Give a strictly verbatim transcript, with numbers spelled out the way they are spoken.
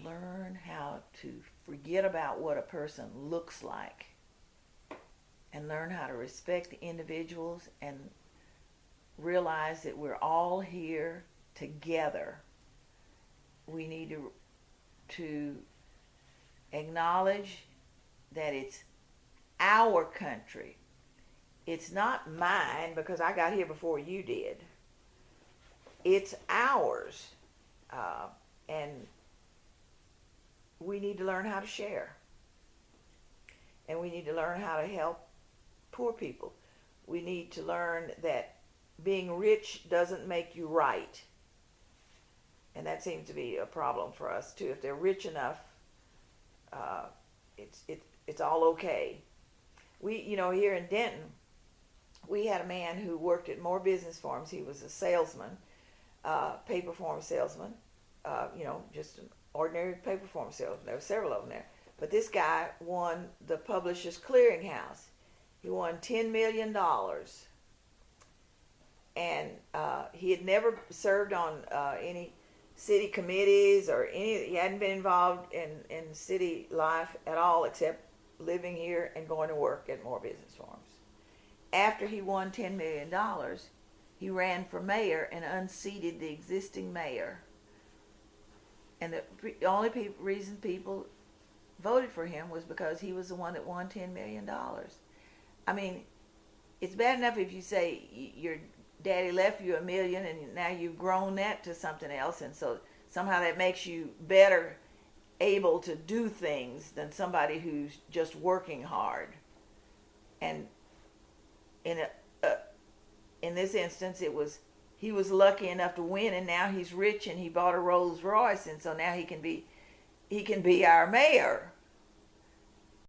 learn how to forget about what a person looks like and learn how to respect the individuals and realize that we're all here together. We need to, to acknowledge that it's our country. It's not mine because I got here before you did. It's ours. Uh, and we need to learn how to share. And we need to learn how to help poor people. We need to learn that being rich doesn't make you right. And that seems to be a problem for us too. If they're rich enough, uh, it's it, it's all okay. We, you know, here in Denton, we had a man who worked at More Business Forms. He was a salesman, uh, paper form salesman, uh, you know, just an ordinary paper form salesman. There were several of them there. But this guy won the Publishers Clearinghouse. He won ten million dollars. And uh, he had never served on uh, any city committees or any, he hadn't been involved in, in city life at all except living here and going to work at More Business Forms. After he won ten million dollars, he ran for mayor and unseated the existing mayor. And the only pe- reason people voted for him was because he was the one that won ten million dollars. I mean, it's bad enough if you say your daddy left you a million and now you've grown that to something else, and so somehow that makes you better able to do things than somebody who's just working hard. And in a, uh, in this instance, it was he was lucky enough to win, and now he's rich and he bought a Rolls Royce, and so now he can be he can be our mayor.